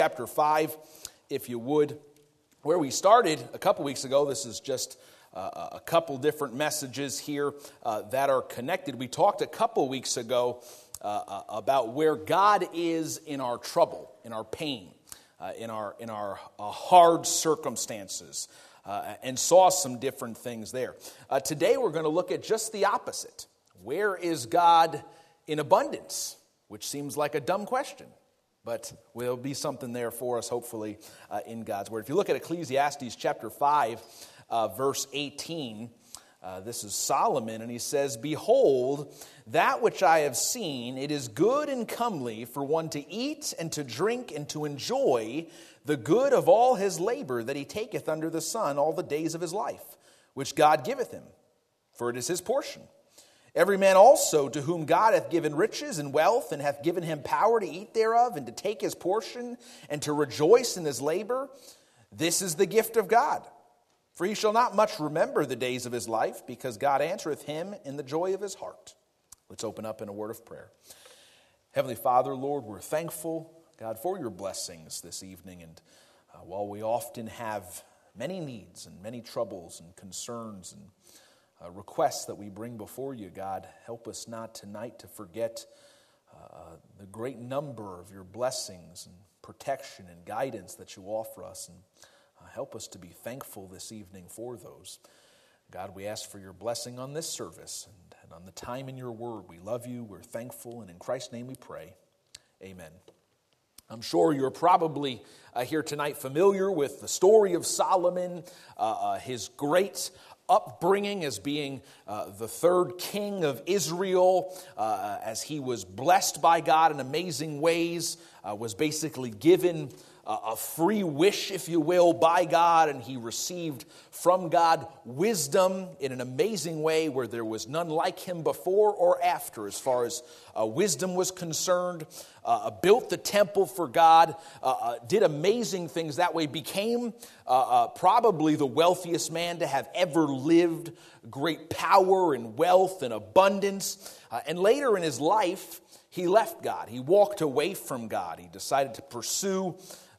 chapter 5, if you would. Where we started a couple weeks ago, this is just a couple different messages here that are connected. We talked a couple weeks ago about where God is in our trouble, in our pain, in our hard circumstances, and saw some different things there. Today we're going to look at just the opposite. Where is God in abundance? Which seems like a dumb question, but will be something there for us, hopefully, in God's Word. If you look at Ecclesiastes chapter 5, verse 18, this is Solomon, and he says, "Behold, that which I have seen, it is good and comely for one to eat and to drink and to enjoy the good of all his labor that he taketh under the sun all the days of his life, which God giveth him, for it is his portion. Every man also to whom God hath given riches and wealth, and hath given him power to eat thereof, and to take his portion, and to rejoice in his labor, this is the gift of God. For he shall not much remember the days of his life, because God answereth him in the joy of his heart." Let's open up in a word of prayer. Heavenly Father, Lord, we're thankful, God, for your blessings this evening. And while we often have many needs and many troubles and concerns and requests that we bring before you, God, help us not tonight to forget the great number of your blessings and protection and guidance that you offer us, and help us to be thankful this evening for those. God, we ask for your blessing on this service and on the time in your word. We love you, we're thankful, and in Christ's name we pray. Amen. I'm sure you're probably here tonight familiar with the story of Solomon, his great upbringing as being the third king of Israel, as he was blessed by God in amazing ways, was basically given a free wish, if you will, by God, and he received from God wisdom in an amazing way where there was none like him before or after as far as wisdom was concerned, built the temple for God, did amazing things that way, became probably the wealthiest man to have ever lived, great power and wealth and abundance, and later in his life, he left God. He walked away from God. He decided to pursue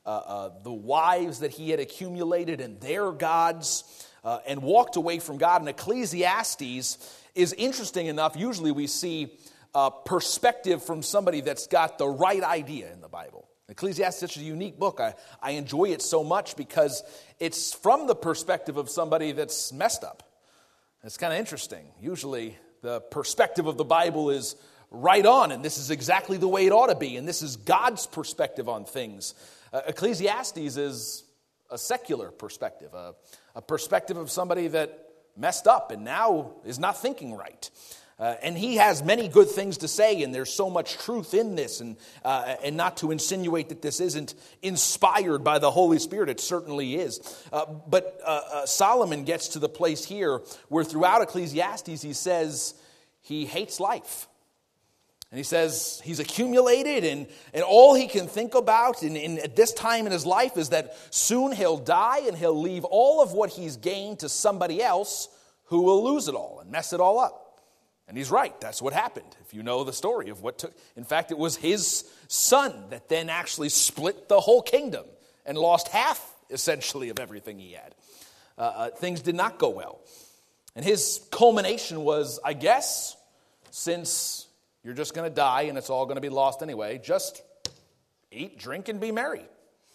the wives that he had accumulated and their gods, and walked away from God. And Ecclesiastes is interesting enough. Usually we see perspective from somebody that's got the right idea in the Bible. Ecclesiastes is such a unique book. I enjoy it so much because it's from the perspective of somebody that's messed up. It's kind of interesting. Usually the perspective of the Bible is right on, and this is exactly the way it ought to be, and this is God's perspective on things. Ecclesiastes is a secular perspective, a perspective of somebody that messed up and now is not thinking right. And he has many good things to say, and there's so much truth in this, and not to insinuate that this isn't inspired by the Holy Spirit, it certainly is. But Solomon gets to the place here where throughout Ecclesiastes he says he hates life. And he says he's accumulated, and all he can think about at this time in his life is that soon he'll die and he'll leave all of what he's gained to somebody else who will lose it all and mess it all up. And he's right. That's what happened, if you know the story of what took. In fact, it was his son that then actually split the whole kingdom and lost half, essentially, of everything he had. Things did not go well. And his culmination was, I guess, since you're just going to die and it's all going to be lost anyway, just eat, drink, and be merry.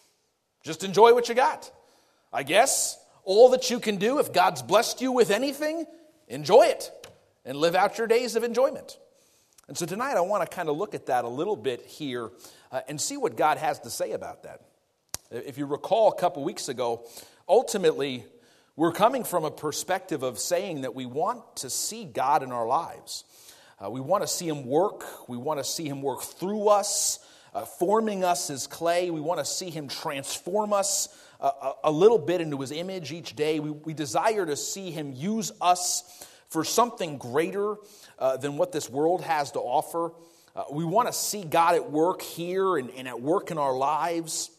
Just enjoy what you got. I guess all that you can do, if God's blessed you with anything, enjoy it and live out your days of enjoyment. And so tonight I want to kind of look at that a little bit here and see what God has to say about that. If you recall a couple weeks ago, ultimately we're coming from a perspective of saying that we want to see God in our lives. We want to see him work. We want to see him work through us, forming us as clay. We want to see him transform us a little bit into his image each day. We desire to see him use us for something greater than what this world has to offer. We want to see God at work here and at work in our lives.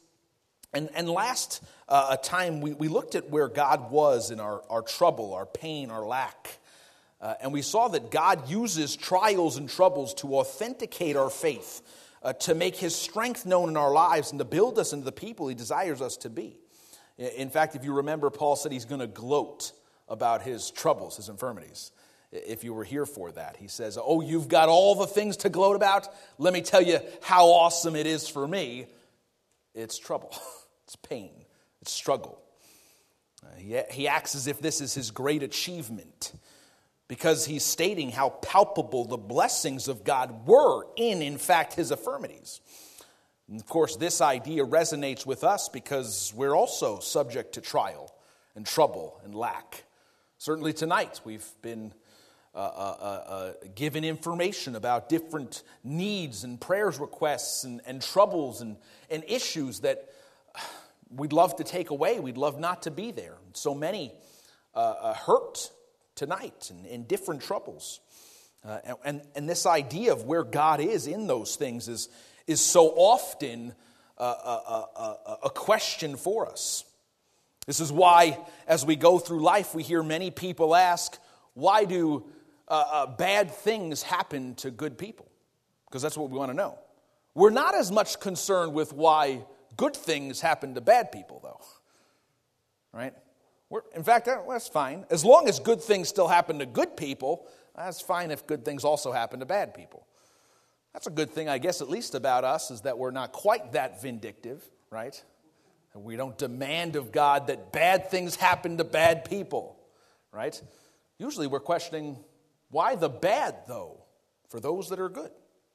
And last time, we looked at where God was in our trouble, our pain, our lack. And we saw that God uses trials and troubles to authenticate our faith, to make his strength known in our lives and to build us into the people he desires us to be. In fact, if you remember, Paul said he's going to gloat about his troubles, his infirmities. If you were here for that, he says, oh, you've got all the things to gloat about? Let me tell you how awesome it is for me. It's trouble, it's pain, it's struggle. He acts as if this is his great achievement because he's stating how palpable the blessings of God were in fact, his infirmities. And of course, this idea resonates with us because we're also subject to trial and trouble and lack. Certainly tonight, we've been given information about different needs and prayers requests and troubles and issues that we'd love to take away. We'd love not to be there. So many hurt tonight and in different troubles. And this idea of where God is in those things is so often a question for us. This is why, as we go through life, we hear many people ask, why do bad things happen to good people? Because that's what we want to know. We're not as much concerned with why good things happen to bad people, though. Right? In fact, that's fine. As long as good things still happen to good people, that's fine if good things also happen to bad people. That's a good thing, I guess, at least about us, is that we're not quite that vindictive, right? We don't demand of God that bad things happen to bad people, right? Usually we're questioning, why the bad, though, for those that are good?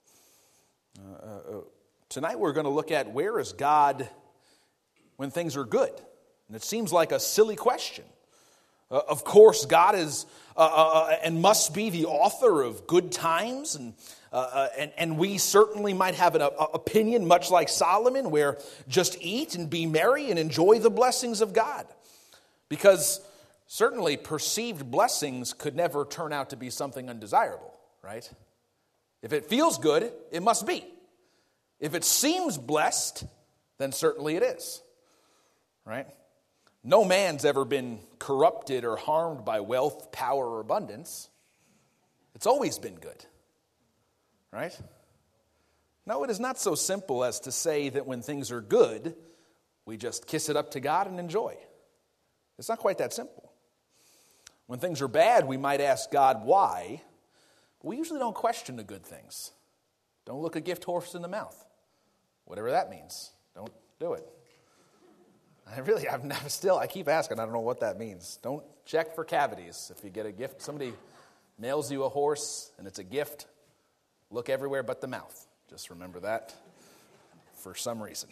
Tonight we're going to look at, where is God when things are good? And it seems like a silly question. Of course, God is and must be the author of good times, and we certainly might have an opinion, much like Solomon, where just eat and be merry and enjoy the blessings of God. Because certainly perceived blessings could never turn out to be something undesirable, right? If it feels good, it must be. If it seems blessed, then certainly it is, right? No man's ever been corrupted or harmed by wealth, power, or abundance. It's always been good, right? No, it is not so simple as to say that when things are good, we just kiss it up to God and enjoy. It's not quite that simple. When things are bad, we might ask God why, but we usually don't question the good things. Don't look a gift horse in the mouth. Whatever that means. Don't do it. I keep asking, I don't know what that means. Don't check for cavities. If you get a gift, somebody mails you a horse and it's a gift, look everywhere but the mouth. Just remember that for some reason.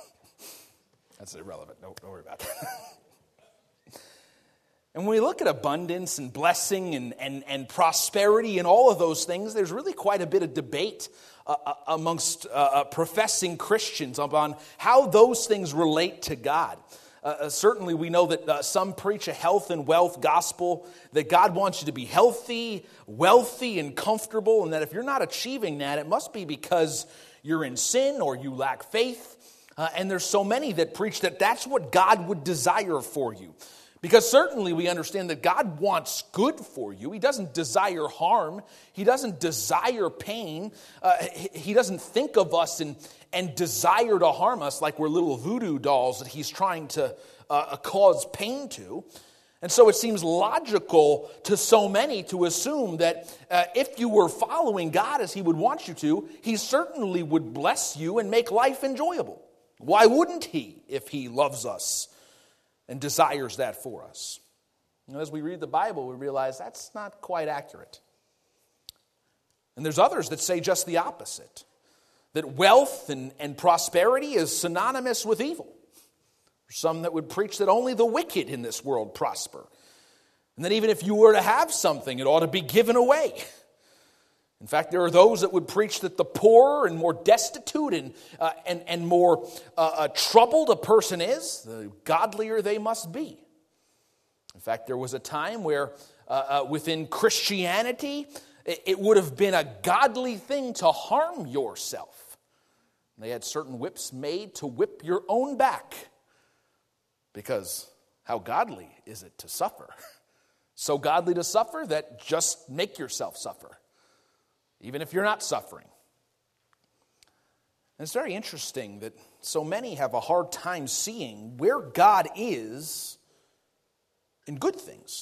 That's irrelevant. Don't worry about that. And when we look at abundance and blessing and prosperity and all of those things, there's really quite a bit of debate amongst professing Christians on how those things relate to God. Certainly we know that some preach a health and wealth gospel, that God wants you to be healthy, wealthy, and comfortable, and that if you're not achieving that, it must be because you're in sin or you lack faith. And there's so many that preach that that's what God would desire for you. Because certainly we understand that God wants good for you. He doesn't desire harm. He doesn't desire pain. He doesn't think of us and desire to harm us like we're little voodoo dolls that he's trying to cause pain to. And so it seems logical to so many to assume that if you were following God as he would want you to, he certainly would bless you and make life enjoyable. Why wouldn't he if he loves us and desires that for us? And as we read the Bible, we realize that's not quite accurate. And there's others that say just the opposite, that wealth and prosperity is synonymous with evil. There's some that would preach that only the wicked in this world prosper, and that even if you were to have something, it ought to be given away. In fact, there are those that would preach that the poorer and more destitute and more troubled a person is, the godlier they must be. In fact, there was a time where within Christianity, it would have been a godly thing to harm yourself. They had certain whips made to whip your own back, because how godly is it to suffer? So godly to suffer that just make yourself suffer, even if you're not suffering. And it's very interesting that so many have a hard time seeing where God is in good things.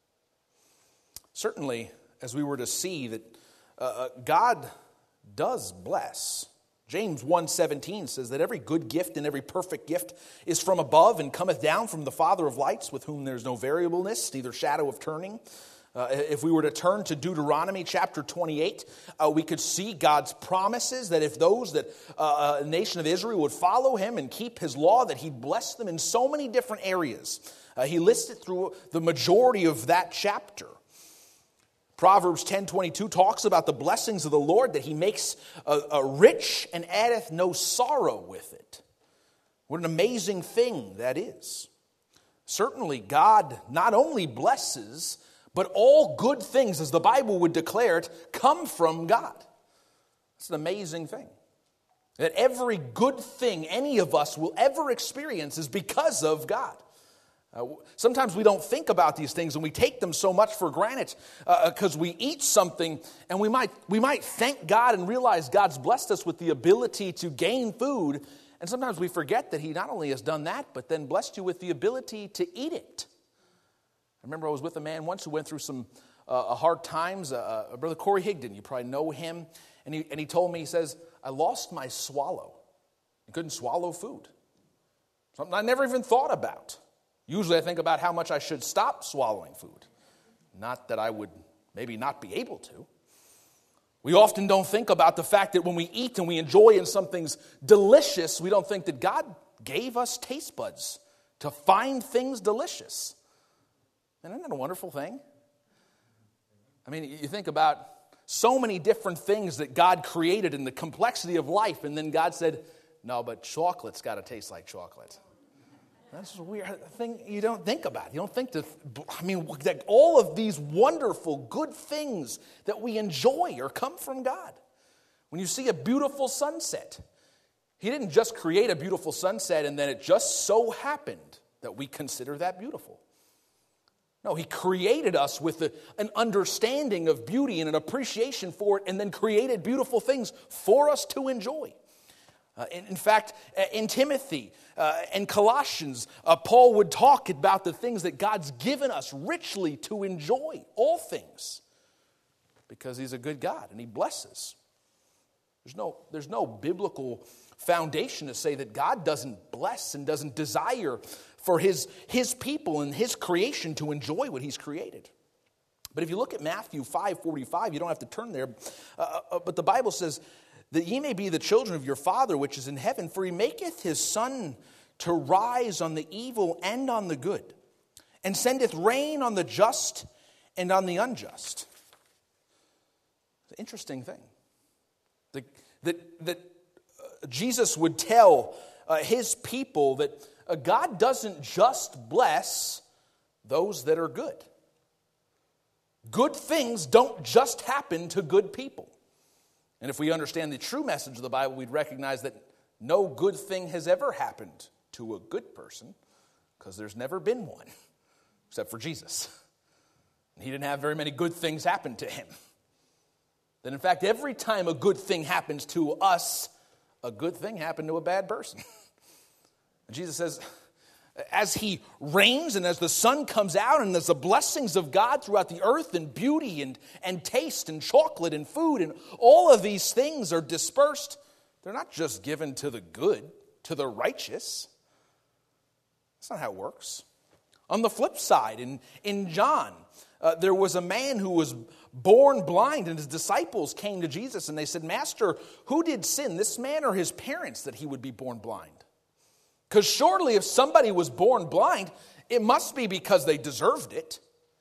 Certainly, as we were to see that God does bless. James 1:17 says that every good gift and every perfect gift is from above and cometh down from the Father of lights, with whom there is no variableness, neither shadow of turning. If we were to turn to Deuteronomy chapter 28, we could see God's promises that if those that a nation of Israel would follow him and keep his law, that he'd bless them in so many different areas. He listed through the majority of that chapter. Proverbs 10:22 talks about the blessings of the Lord, that he makes a rich and addeth no sorrow with it. What an amazing thing that is. Certainly God not only blesses, but all good things, as the Bible would declare it, come from God. It's an amazing thing. That every good thing any of us will ever experience is because of God. Sometimes we don't think about these things and we take them so much for granted because we eat something and we might thank God and realize God's blessed us with the ability to gain food. And sometimes we forget that he not only has done that, but then blessed you with the ability to eat it. I remember I was with a man once who went through some hard times, Brother Corey Higdon. You probably know him. And he told me, he says, I lost my swallow. I couldn't swallow food. Something I never even thought about. Usually I think about how much I should stop swallowing food. Not that I would maybe not be able to. We often don't think about the fact that when we eat and we enjoy and something's delicious, we don't think that God gave us taste buds to find things delicious. And isn't that a wonderful thing? I mean, you think about so many different things that God created in the complexity of life, and then God said, no, but chocolate's got to taste like chocolate. That's a weird thing you don't think about. You don't think that all of these wonderful, good things that we enjoy or come from God. When you see a beautiful sunset, he didn't just create a beautiful sunset and then it just so happened that we consider that beautiful. No, he created us with an understanding of beauty and an appreciation for it and then created beautiful things for us to enjoy. In fact, in Timothy and Colossians, Paul would talk about the things that God's given us richly to enjoy, all things, because he's a good God and he blesses. There's no biblical foundation to say that God doesn't bless and doesn't desire for his people and his creation to enjoy what he's created. But if you look at Matthew 5:45, you don't have to turn there, but the Bible says, that ye may be the children of your Father which is in heaven, for he maketh his sun to rise on the evil and on the good, and sendeth rain on the just and on the unjust. It's an interesting thing. That Jesus would tell his people that God doesn't just bless those that are good. Good things don't just happen to good people. And if we understand the true message of the Bible, we'd recognize that no good thing has ever happened to a good person because there's never been one, except for Jesus. He didn't have very many good things happen to him. That in fact, every time a good thing happens to us, a good thing happened to a bad person. And Jesus says, as he reigns and as the sun comes out and as the blessings of God throughout the earth and beauty and taste and chocolate and food and all of these things are dispersed, they're not just given to the good, to the righteous. That's not how it works. On the flip side, in John, there was a man who was born blind, and his disciples came to Jesus and they said, Master, who did sin, this man or his parents, that he would be born blind? Because surely if somebody was born blind, it must be because they deserved it.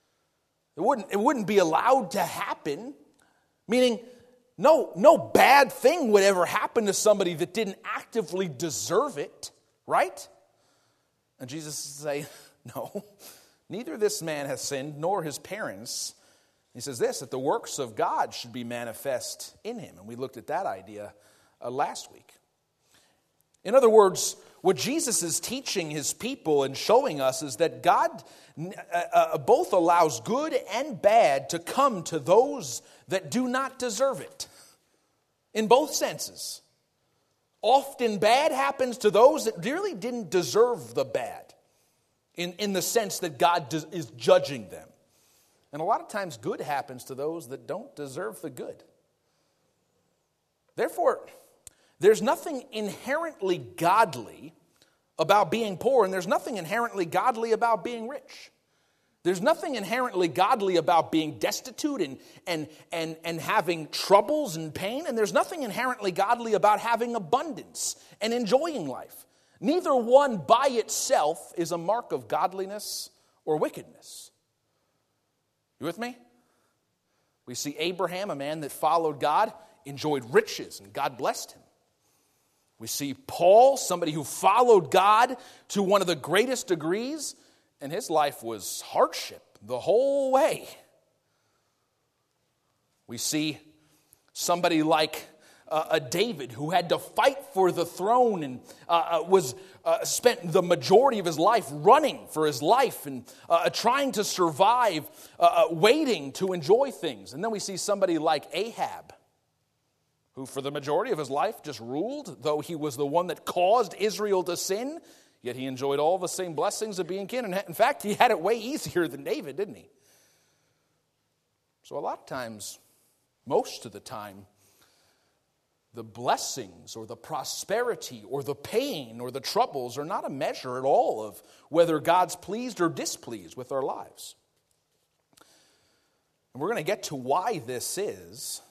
It wouldn't be allowed to happen. Meaning, no bad thing would ever happen to somebody that didn't actively deserve it, right? And Jesus say, no, neither this man has sinned nor his parents. He says this, that the works of God should be manifest in him. And we looked at that idea last week. In other words, what Jesus is teaching his people and showing us is that God both allows good and bad to come to those that do not deserve it. In both senses. Often bad happens to those that really didn't deserve the bad, in the sense that God is judging them. And a lot of times good happens to those that don't deserve the good. Therefore, there's nothing inherently godly about being poor, and there's nothing inherently godly about being rich. There's nothing inherently godly about being destitute and having troubles and pain, and there's nothing inherently godly about having abundance and enjoying life. Neither one by itself is a mark of godliness or wickedness. You with me? We see Abraham, a man that followed God, enjoyed riches, and God blessed him. We see Paul, somebody who followed God to one of the greatest degrees, and his life was hardship the whole way. We see somebody like David, who had to fight for the throne and spent the majority of his life running for his life and trying to survive, waiting to enjoy things. And then we see somebody like Ahab, who for the majority of his life just ruled, though he was the one that caused Israel to sin, yet he enjoyed all the same blessings of being king. And in fact, he had it way easier than David, didn't he? So a lot of times, most of the time, the blessings or the prosperity or the pain or the troubles are not a measure at all of whether God's pleased or displeased with our lives. And we're going to get to why this is,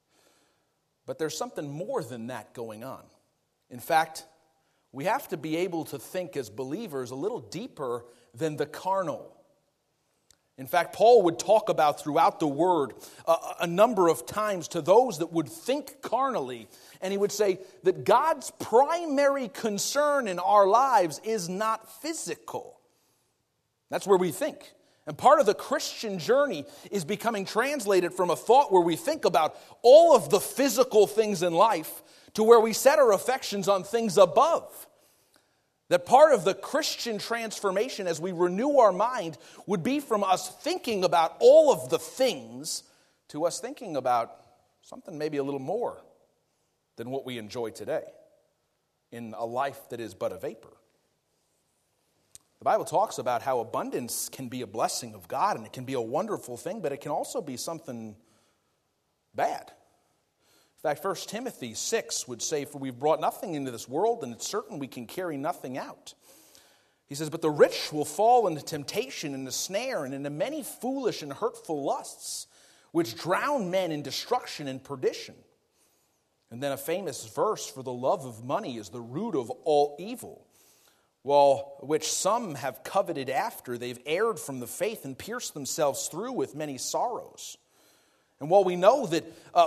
but there's something more than that going on. In fact, we have to be able to think as believers a little deeper than the carnal. In fact, Paul would talk about throughout the Word a number of times to those that would think carnally. And he would say that God's primary concern in our lives is not physical. That's where we think. And part of the Christian journey is becoming translated from a thought where we think about all of the physical things in life to where we set our affections on things above. That part of the Christian transformation as we renew our mind would be from us thinking about all of the things to us thinking about something maybe a little more than what we enjoy today in a life that is but a vapor. The Bible talks about how abundance can be a blessing of God and it can be a wonderful thing, but it can also be something bad. In fact, 1 Timothy 6 would say, "For we've brought nothing into this world, and it's certain we can carry nothing out." He says, "But the rich will fall into temptation and the snare and into many foolish and hurtful lusts, which drown men in destruction and perdition." And then a famous verse, "For the love of money is the root of all evil, which some have coveted after. They've erred from the faith and pierced themselves through with many sorrows." And while we know that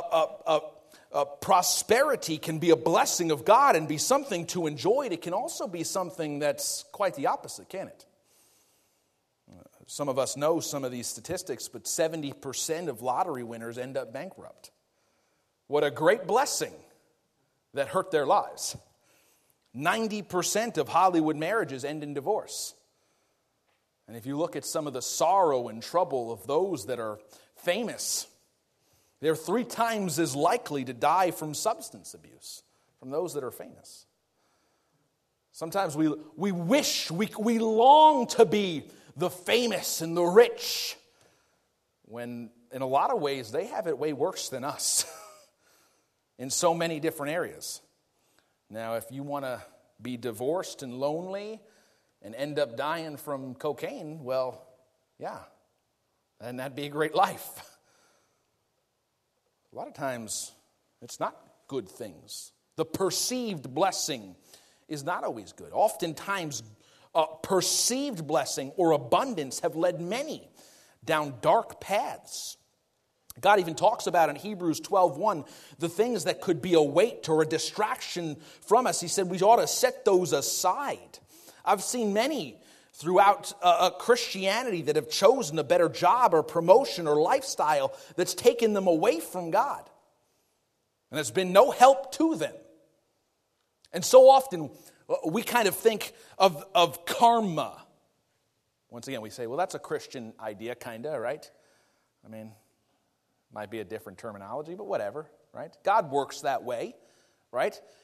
prosperity can be a blessing of God and be something to enjoy, it can also be something that's quite the opposite, can't it? Some of us know some of these statistics, but 70% of lottery winners end up bankrupt. What a great blessing that hurt their lives. 90% of Hollywood marriages end in divorce. And if you look at some of the sorrow and trouble of those that are famous, they're 3 times as likely to die from substance abuse from those that are famous. Sometimes we wish, we long to be the famous and the rich, when in a lot of ways they have it way worse than us in so many different areas. Now, if you want to be divorced and lonely and end up dying from cocaine, well, yeah, and that'd be a great life. A lot of times, it's not good things. The perceived blessing is not always good. Oftentimes, perceived blessing or abundance have led many down dark paths. God even talks about in Hebrews 12:1 the things that could be a weight or a distraction from us. He said we ought to set those aside. I've seen many throughout Christianity that have chosen a better job or promotion or lifestyle that's taken them away from God. And there's been no help to them. And so often we kind of think of karma. Once again, we say, well, that's a Christian idea, kind of, right? I mean, might be a different terminology, but whatever, right? God works that way, right?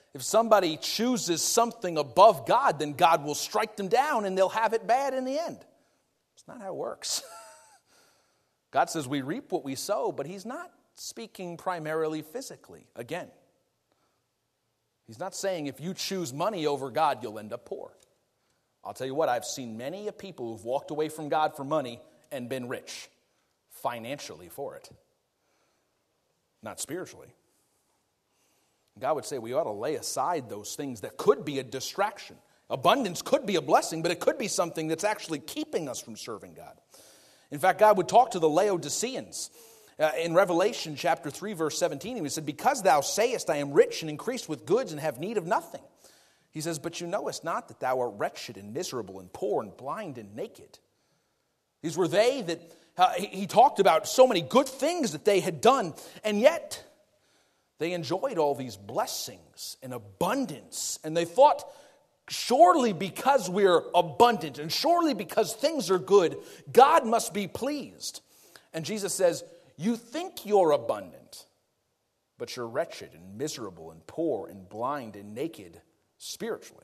if somebody chooses something above God, then God will strike them down and they'll have it bad in the end. It's not how it works. God says we reap what we sow, but he's not speaking primarily physically. Again, he's not saying if you choose money over God, you'll end up poor. I'll tell you what, I've seen many people who've walked away from God for money and been rich financially for it, not spiritually. God would say we ought to lay aside those things that could be a distraction. Abundance could be a blessing, but it could be something that's actually keeping us from serving God. In fact, God would talk to the Laodiceans. In Revelation chapter 3, verse 17, he said, because thou sayest, I am rich and increased with goods and have need of nothing. He says, but you knowest not that thou art wretched and miserable and poor and blind and naked. These were they that he talked about so many good things that they had done, and yet they enjoyed all these blessings and abundance, and they thought, surely because we're abundant and surely because things are good, God must be pleased. And Jesus says, you think you're abundant, but you're wretched and miserable and poor and blind and naked spiritually.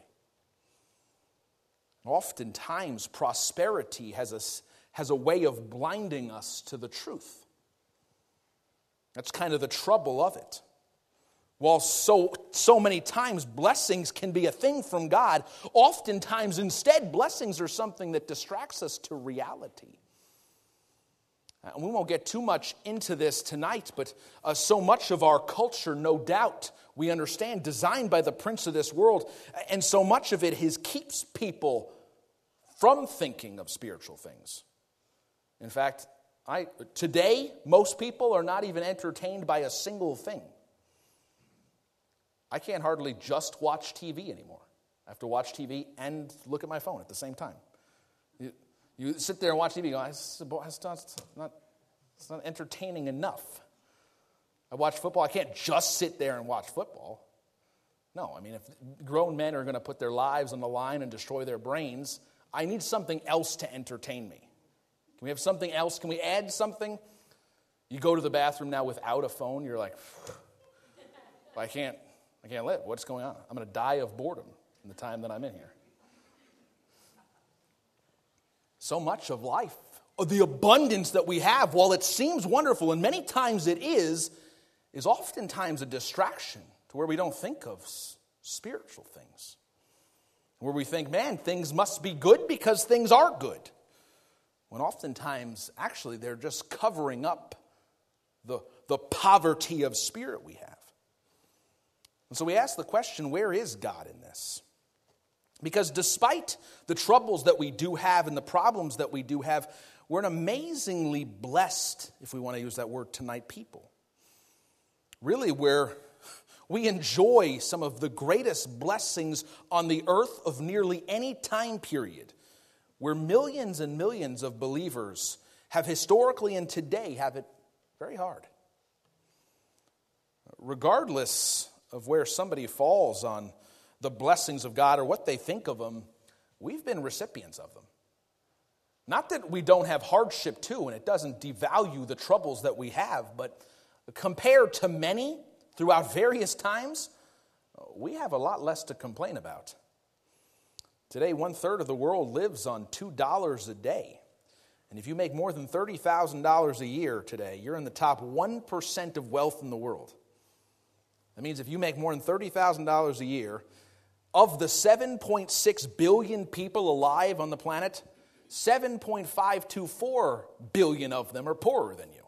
Oftentimes, prosperity has a way of blinding us to the truth. That's kind of the trouble of it. While so many times blessings can be a thing from God, oftentimes instead blessings are something that distracts us to reality. And we won't get too much into this tonight, but so much of our culture, no doubt, we understand, designed by the prince of this world, and so much of it keeps people from thinking of spiritual things. In fact, today, most people are not even entertained by a single thing. I can't hardly just watch TV anymore. I have to watch TV and look at my phone at the same time. You sit there and watch TV and go, it's not entertaining enough. I watch football. I can't just sit there and watch football. No, I mean, if grown men are going to put their lives on the line and destroy their brains, I need something else to entertain me. Can we have something else? Can we add something? You go to the bathroom now without a phone, you're like, I can't live. What's going on? I'm going to die of boredom in the time that I'm in here. So much of life, of the abundance that we have, while it seems wonderful, and many times it is oftentimes a distraction to where we don't think of spiritual things. Where we think, man, things must be good because things are good. When oftentimes, actually, they're just covering up the poverty of spirit we have. And so we ask the question, where is God in this? Because despite the troubles that we do have and the problems that we do have, we're an amazingly blessed, if we want to use that word tonight, people. Really, we enjoy some of the greatest blessings on the earth of nearly any time period, where millions and millions of believers have historically and today have it very hard. Regardless of where somebody falls on the blessings of God or what they think of them, we've been recipients of them. Not that we don't have hardship too, and it doesn't devalue the troubles that we have, but compared to many throughout various times, we have a lot less to complain about. Today, 1/3 of the world lives on $2 a day. And if you make more than $30,000 a year today, you're in the top 1% of wealth in the world. That means if you make more than $30,000 a year, of the 7.6 billion people alive on the planet, 7.524 billion of them are poorer than you.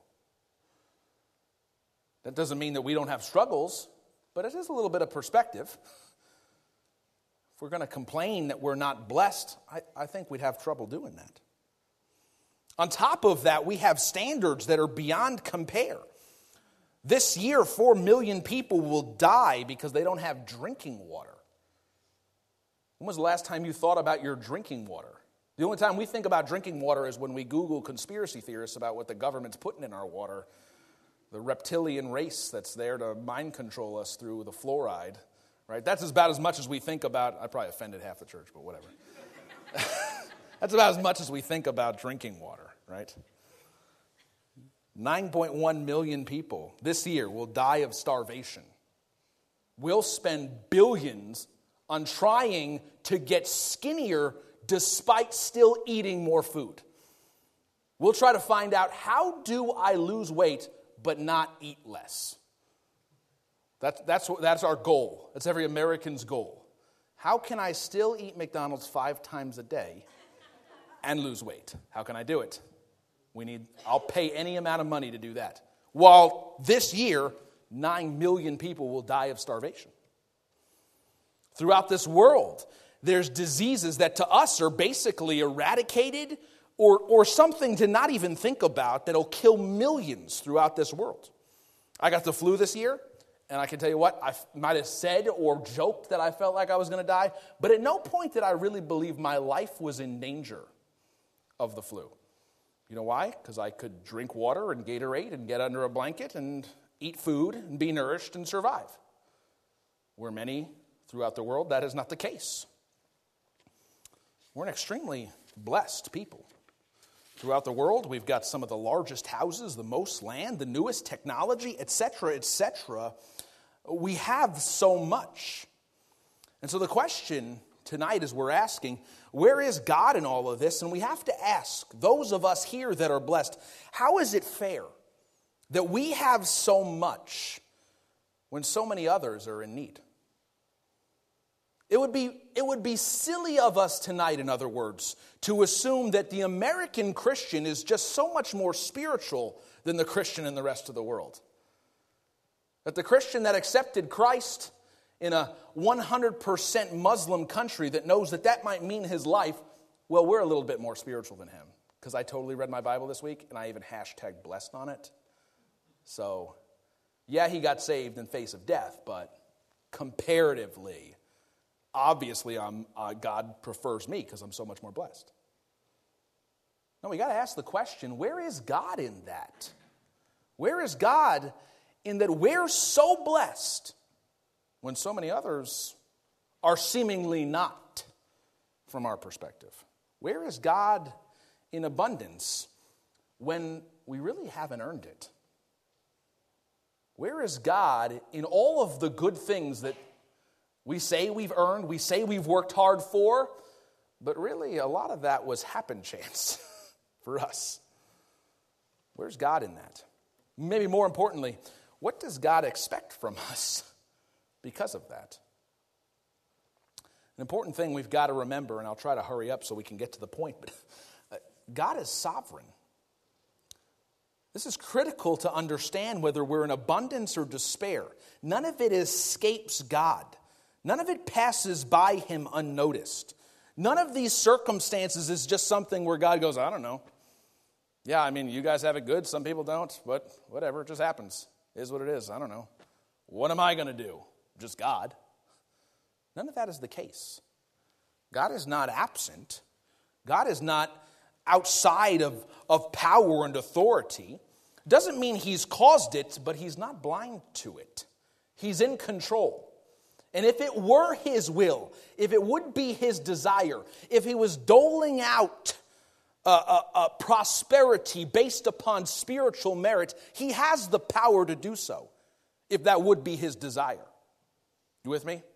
That doesn't mean that we don't have struggles, but it is a little bit of perspective. If we're going to complain that we're not blessed, I think we'd have trouble doing that. On top of that, we have standards that are beyond compare. This year, 4 million people will die because they don't have drinking water. When was the last time you thought about your drinking water? The only time we think about drinking water is when we Google conspiracy theorists about what the government's putting in our water. The reptilian race that's there to mind control us through the fluoride, right? That's about as much as we think about. I probably offended half the church, but whatever. That's about as much as we think about drinking water, right? 9.1 million people this year will die of starvation. we'll spend billions on trying to get skinnier despite still eating more food. We'll try to find out, how do I lose weight but not eat less? That's our goal. That's every American's goal. How can I still eat McDonald's 5 times a day and lose weight? How can I do it? I'll pay any amount of money to do that. While this year, 9 million people will die of starvation. Throughout this world, there's diseases that to us are basically eradicated or something to not even think about that'll kill millions throughout this world. I got the flu this year, and I can tell you what, I might have said or joked that I felt like I was going to die, but at no point did I really believe my life was in danger of the flu. You know why? Because I could drink water and Gatorade and get under a blanket and eat food and be nourished and survive. Where many throughout the world, that is not the case. We're an extremely blessed people. Throughout the world, we've got some of the largest houses, the most land, the newest technology, etc., etc. We have so much. And so the question tonight is we're asking, where is God in all of this? And we have to ask those of us here that are blessed, how is it fair that we have so much when so many others are in need? It would be silly of us tonight, in other words, to assume that the American Christian is just so much more spiritual than the Christian in the rest of the world. That the Christian that accepted Christ in a 100% Muslim country that knows that might mean his life, well, we're a little bit more spiritual than him. Because I totally read my Bible this week, and I even hashtag blessed on it. So, yeah, he got saved in face of death, but comparatively, obviously, God prefers me because I'm so much more blessed. No, we got to ask the question, where is God in that? Where is God in that we're so blessed when so many others are seemingly not from our perspective? Where is God in abundance when we really haven't earned it? Where is God in all of the good things that we say we've earned, we say we've worked hard for, but really a lot of that was happen chance for us? Where's God in that? Maybe more importantly, what does God expect from us because of that? An important thing we've got to remember, and I'll try to hurry up so we can get to the point, but God is sovereign. This is critical to understand whether we're in abundance or despair. None of it escapes God. None of it passes by him unnoticed. None of these circumstances is just something where God goes, I don't know. Yeah, I mean, you guys have it good. Some people don't, but whatever. It just happens. It is what it is. I don't know. What am I going to do? Just God. None of that is the case. God is not absent. God is not outside of power and authority. Doesn't mean he's caused it, but he's not blind to it. He's in control. And if it were his will, if it would be his desire, if he was doling out prosperity based upon spiritual merit, he has the power to do so, if that would be his desire. You with me?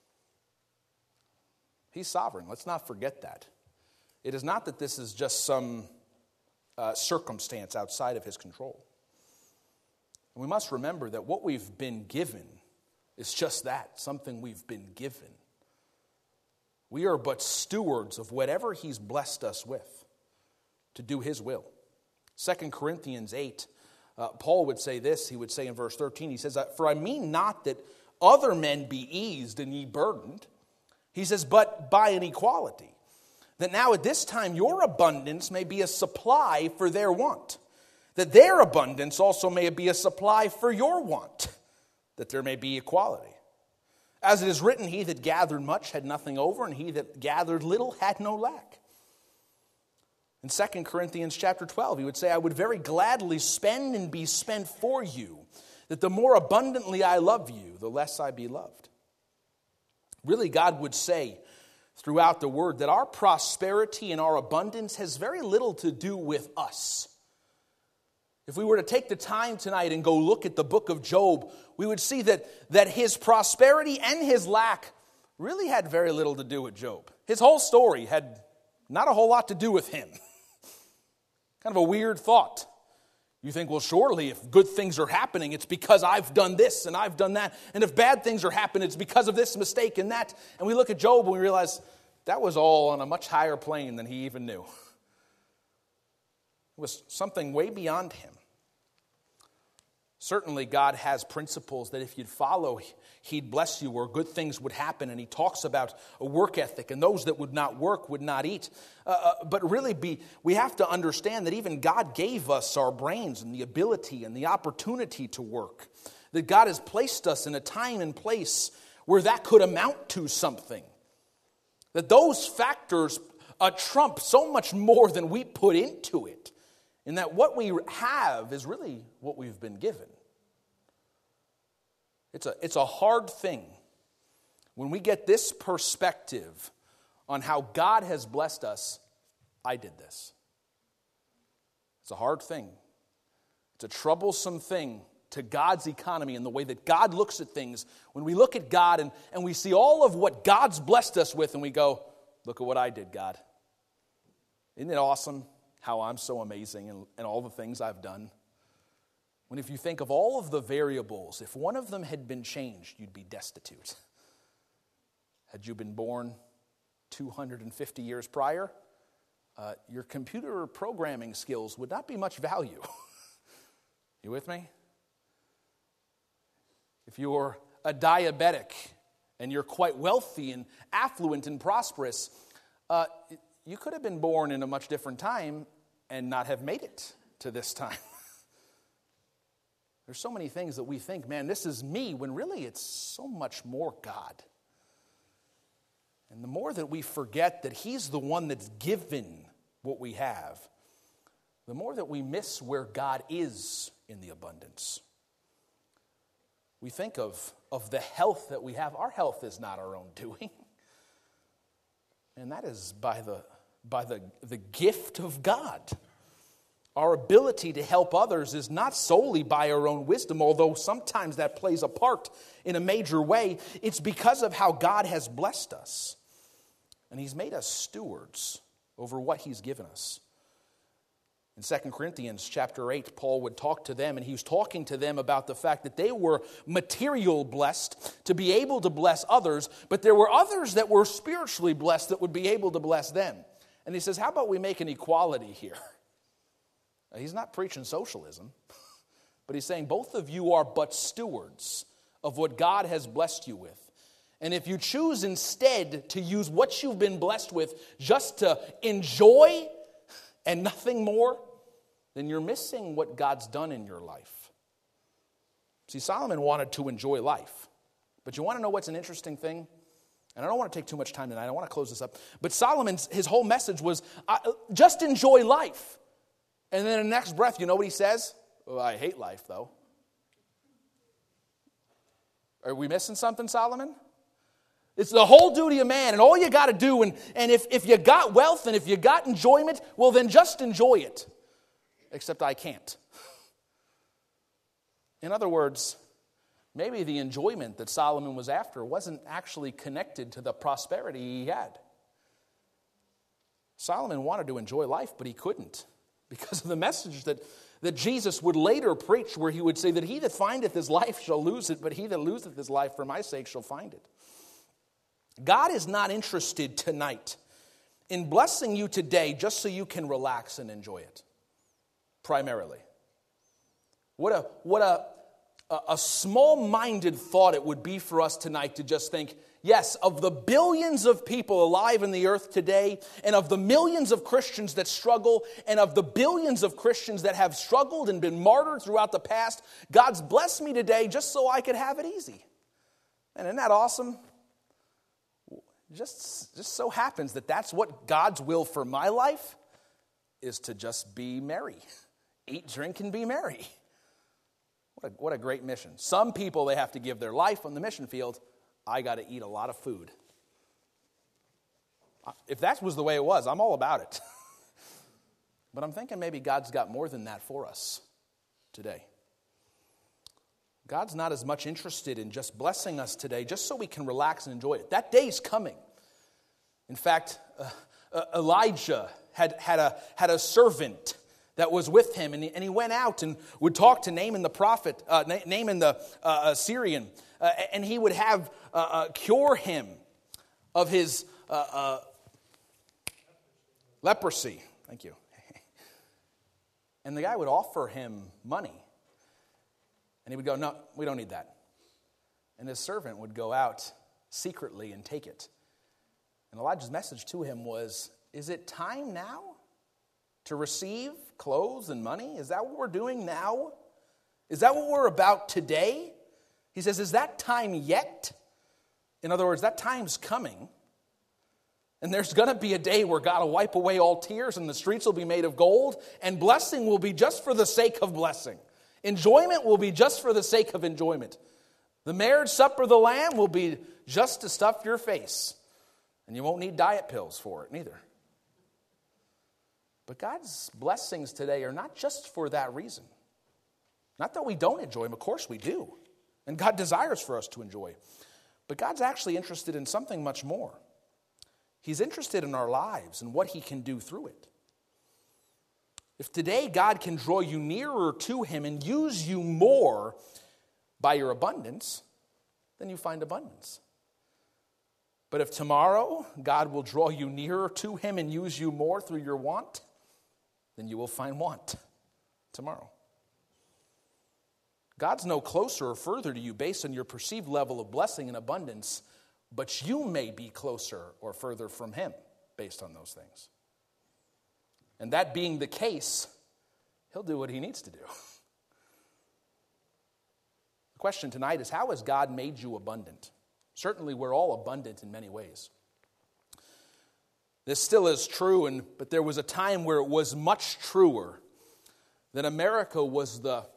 He's sovereign. Let's not forget that. It is not that this is just some circumstance outside of his control. And we must remember that what we've been given is just that, something we've been given. We are but stewards of whatever he's blessed us with to do his will. 2 Corinthians 8, Paul would say this. He would say in verse 13, he says, "For I mean not that other men be eased and ye burdened." He says, "But by an equality, that now at this time your abundance may be a supply for their want, that their abundance also may be a supply for your want, that there may be equality. As it is written, he that gathered much had nothing over, and he that gathered little had no lack." In 2 Corinthians chapter 12, he would say, "I would very gladly spend and be spent for you, that the more abundantly I love you, the less I be loved." Really, God would say throughout the word that our prosperity and our abundance has very little to do with us. If we were to take the time tonight and go look at the book of Job, we would see that his prosperity and his lack really had very little to do with Job. His whole story had not a whole lot to do with him. Kind of a weird thought. You think, well, surely if good things are happening, it's because I've done this and I've done that. And if bad things are happening, it's because of this mistake and that. And we look at Job and we realize that was all on a much higher plane than he even knew. It was something way beyond him. Certainly, God has principles that if you'd follow, He'd bless you, or good things would happen. And He talks about a work ethic, and those that would not work would not eat. But really, we have to understand that even God gave us our brains and the ability and the opportunity to work. That God has placed us in a time and place where that could amount to something. That those factors trump so much more than we put into it. And that what we have is really what we've been given. It's a hard thing when we get this perspective on how God has blessed us. I did this. It's a hard thing. It's a troublesome thing to God's economy and the way that God looks at things. When we look at God and we see all of what God's blessed us with and we go, look at what I did, God. Isn't it awesome how I'm so amazing and all the things I've done? When if you think of all of the variables, if one of them had been changed, you'd be destitute. Had you been born 250 years prior, your computer programming skills would not be much value. You with me? If you're a diabetic and you're quite wealthy and affluent and prosperous, you could have been born in a much different time and not have made it to this time. There's so many things that we think, man, this is me, when really it's so much more God. And the more that we forget that He's the one that's given what we have, the more that we miss where God is in the abundance. We think of the health that we have. Our health is not our own doing. And that is by the gift of God. Our ability to help others is not solely by our own wisdom, although sometimes that plays a part in a major way. It's because of how God has blessed us. And He's made us stewards over what He's given us. In 2 Corinthians chapter 8, Paul would talk to them, and he was talking to them about the fact that they were material blessed to be able to bless others, but there were others that were spiritually blessed that would be able to bless them. And he says, how about we make an equality here? He's not preaching socialism, but he's saying both of you are but stewards of what God has blessed you with. And if you choose instead to use what you've been blessed with just to enjoy and nothing more, then you're missing what God's done in your life. See, Solomon wanted to enjoy life. But you want to know what's an interesting thing? And I don't want to take too much time tonight. I want to close this up. But his whole message was, just enjoy life. And then in the next breath, you know what he says? Oh, I hate life, though. Are we missing something, Solomon? It's the whole duty of man, and all you got to do, and if you got wealth and if you got enjoyment, well, then just enjoy it. Except I can't. In other words, maybe the enjoyment that Solomon was after wasn't actually connected to the prosperity he had. Solomon wanted to enjoy life, but he couldn't because of the message that Jesus would later preach, where he would say that he that findeth his life shall lose it, but he that loseth his life for my sake shall find it. God is not interested tonight in blessing you today just so you can relax and enjoy it, primarily. What a small-minded thought it would be for us tonight to just think, yes, of the billions of people alive in the earth today, and of the millions of Christians that struggle, and of the billions of Christians that have struggled and been martyred throughout the past, God's blessed me today just so I could have it easy. And isn't that awesome? Just so happens that that's what God's will for my life is, to just be merry. Eat, drink, and be merry. What a great mission. Some people, they have to give their life on the mission field. I got to eat a lot of food. If that was the way it was, I'm all about it. But I'm thinking maybe God's got more than that for us. today. God's not as much interested in just blessing us today just so we can relax and enjoy it. That day's coming. In fact, Elijah had a servant that was with him, and he went out and would talk to Naaman the prophet, Naaman the Syrian, and he would have cure him of his leprosy. Thank you. And the guy would offer him money. And he would go, no, we don't need that. And his servant would go out secretly and take it. And Elijah's message to him was, is it time now to receive clothes and money? Is that what we're doing now? Is that what we're about today? He says, is that time yet? In other words, that time's coming. And there's going to be a day where God will wipe away all tears and the streets will be made of gold, and blessing will be just for the sake of blessing. Enjoyment will be just for the sake of enjoyment. The marriage supper of the Lamb will be just to stuff your face. And you won't need diet pills for it neither. But God's blessings today are not just for that reason. Not that we don't enjoy them. Of course we do. And God desires for us to enjoy. But God's actually interested in something much more. He's interested in our lives and what He can do through it. If today God can draw you nearer to Him and use you more by your abundance, then you find abundance. But if tomorrow God will draw you nearer to Him and use you more through your want, then you will find want tomorrow. God's no closer or further to you based on your perceived level of blessing and abundance, but you may be closer or further from Him based on those things. And that being the case, He'll do what He needs to do. The question tonight is, how has God made you abundant? Certainly we're all abundant in many ways. This still is true, but there was a time where it was much truer, that America was the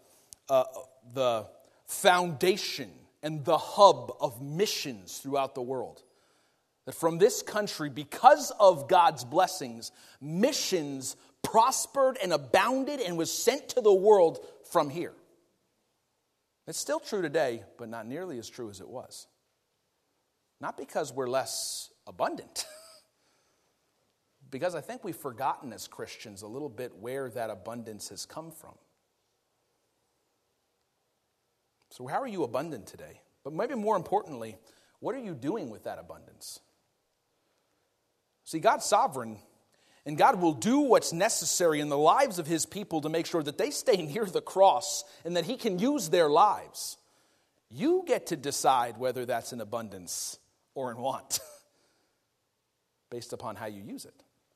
foundation and the hub of missions throughout the world. That from this country, because of God's blessings, missions prospered and abounded and was sent to the world from here. It's still true today, but not nearly as true as it was. Not because we're less abundant, because I think we've forgotten as Christians a little bit where that abundance has come from. So how are you abundant today? But maybe more importantly, what are you doing with that abundance? See, God's sovereign, and God will do what's necessary in the lives of His people to make sure that they stay near the cross and that He can use their lives. You get to decide whether that's in abundance or in want, based upon how you use it.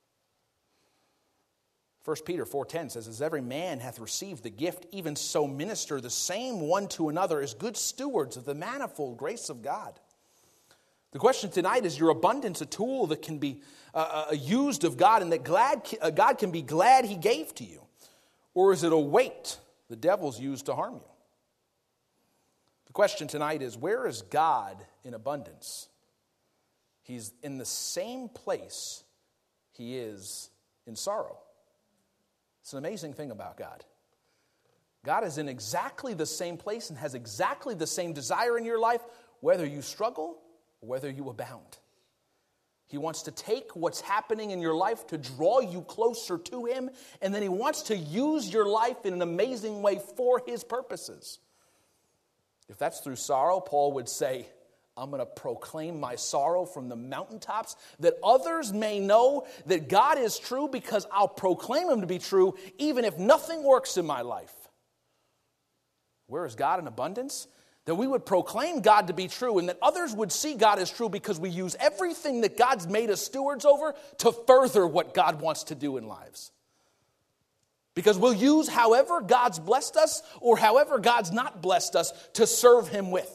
1 Peter 4:10 says, as every man hath received the gift, even so minister the same one to another as good stewards of the manifold grace of God. The question tonight is your abundance a tool that can be used of God and that God can be glad He gave to you? Or is it a weight the devil's used to harm you? The question tonight is, where is God in abundance? He's in the same place He is in sorrow. It's an amazing thing about God. God is in exactly the same place and has exactly the same desire in your life, whether you struggle or whether you abound. He wants to take what's happening in your life to draw you closer to Him, and then He wants to use your life in an amazing way for His purposes. If that's through sorrow, Paul would say, I'm going to proclaim my sorrow from the mountaintops, that others may know that God is true, because I'll proclaim Him to be true even if nothing works in my life. Where is God in abundance? That we would proclaim God to be true and that others would see God as true because we use everything that God's made us stewards over to further what God wants to do in lives. Because we'll use however God's blessed us or however God's not blessed us to serve Him with.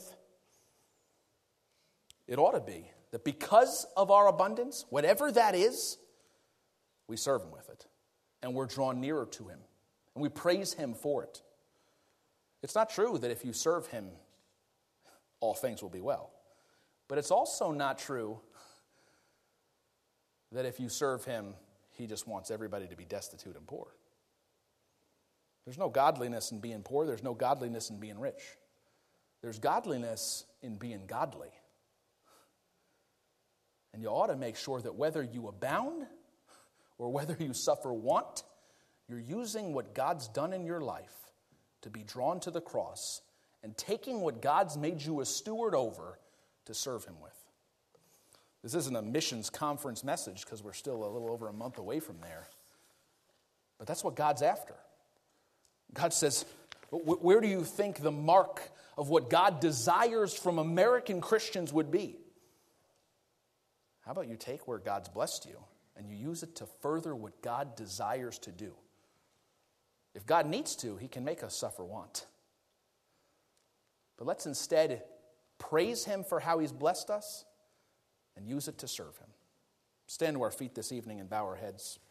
It ought to be that because of our abundance, whatever that is, we serve Him with it. And we're drawn nearer to Him. And we praise Him for it. It's not true that if you serve Him, all things will be well. But it's also not true that if you serve Him, He just wants everybody to be destitute and poor. There's no godliness in being poor. There's no godliness in being rich. There's godliness in being godly. And you ought to make sure that whether you abound or whether you suffer want, you're using what God's done in your life to be drawn to the cross and taking what God's made you a steward over to serve him with. This isn't a missions conference message because we're still a little over a month away from there. But that's what God's after. God says, where do you think the mark of what God desires from American Christians would be? How about you take where God's blessed you and you use it to further what God desires to do? If God needs to, he can make us suffer want. But let's instead praise him for how he's blessed us and use it to serve him. Stand to our feet this evening and bow our heads.